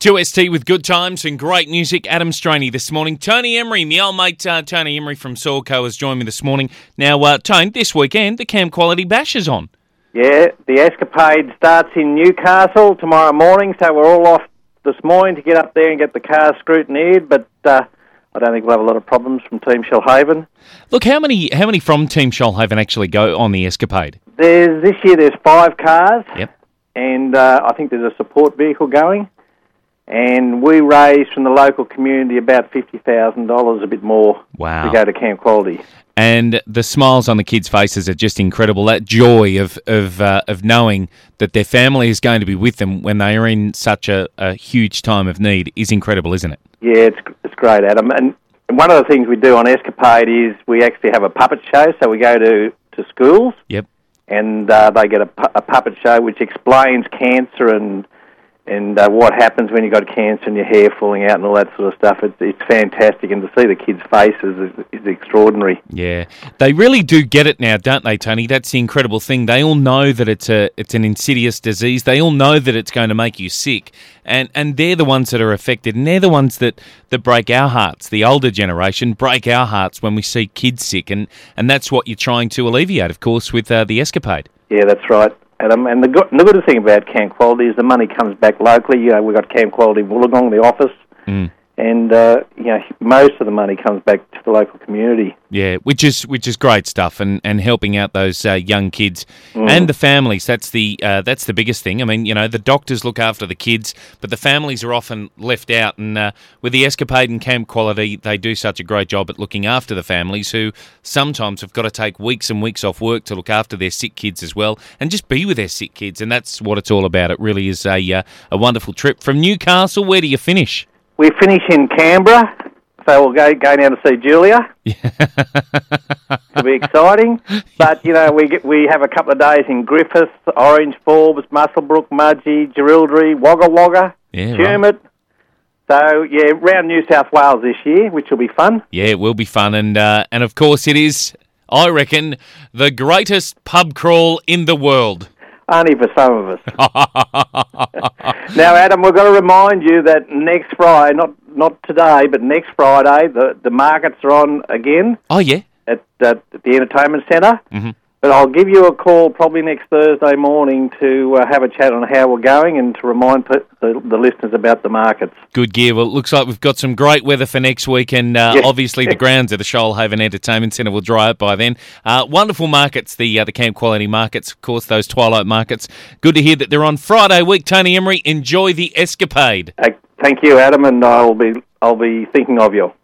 2ST with good times and great music. Adam Straney this morning. Tony Emery, my old mate Tony Emery from Sorco has joined me this morning. Now, Tony, this weekend the Camp Quality Bash is on. Yeah, the Escapade starts in Newcastle tomorrow morning, so we're all off this morning to get up there and get the cars scrutineered, but I don't think we'll have a lot of problems from Team Shellhaven. Look, how many from Team Shellhaven actually go on the Escapade? This year there's 5 cars. Yep. And I think there's a support vehicle going. And we raise from the local community about $50,000, a bit more, Wow. to go to Camp Quality. And the smiles on the kids' faces are just incredible. That joy of knowing that their family is going to be with them when they are in such a huge time of need is incredible, isn't it? Yeah, it's great, Adam. And one of the things we do on Escapade is we actually have a puppet show. So we go to schools. Yep. And they get a puppet show which explains cancer and what happens when you've got cancer and your hair falling out and all that sort of stuff. It's fantastic, and to see the kids' faces is extraordinary. Yeah, they really do get it now, don't they, Tony? That's the incredible thing. They all know that it's an insidious disease. They all know that it's going to make you sick, and they're the ones that are affected, and they're the ones that break our hearts. The older generation break our hearts when we see kids sick, and that's what you're trying to alleviate, of course, with the Escapade. Yeah, that's right, Adam. And the good thing about Camp Quality is the money comes back locally. You know, we've got Camp Quality Wollongong, the office, and most of the money comes back to the local community. Yeah, which is great stuff, and helping out those young kids and the families. That's the biggest thing. I mean, you know, the doctors look after the kids, but the families are often left out. And with the Escapade and Camp Quality, they do such a great job at looking after the families who sometimes have got to take weeks and weeks off work to look after their sick kids as well, and just be with their sick kids. And that's what it's all about. It really is a wonderful trip from Newcastle. Where do you finish? We finish in Canberra, so we'll go down to see Julia. It'll be exciting. But, you know, we have a couple of days in Griffith, Orange, Forbes, Muswellbrook, Mudgee, Jerilderie, Wagga Wagga, Tumut. Right. So, yeah, around New South Wales this year, which will be fun. Yeah, it will be fun. And of course, it is, I reckon, the greatest pub crawl in the world. Only for some of us. Now, Adam, we've got to remind you that next Friday, not today, but next Friday, the markets are on again. Oh, yeah? At the Entertainment Centre. Mm-hmm. But I'll give you a call probably next Thursday morning to have a chat on how we're going and to remind the listeners about the markets. Good gear. Well, it looks like we've got some great weather for next week, and obviously the grounds at the Shoalhaven Entertainment Centre will dry up by then. Wonderful markets, the Camp Quality markets, of course, those twilight markets. Good to hear that they're on Friday week. Tony Emery, enjoy the Escapade. Thank you, Adam, and I'll be thinking of you.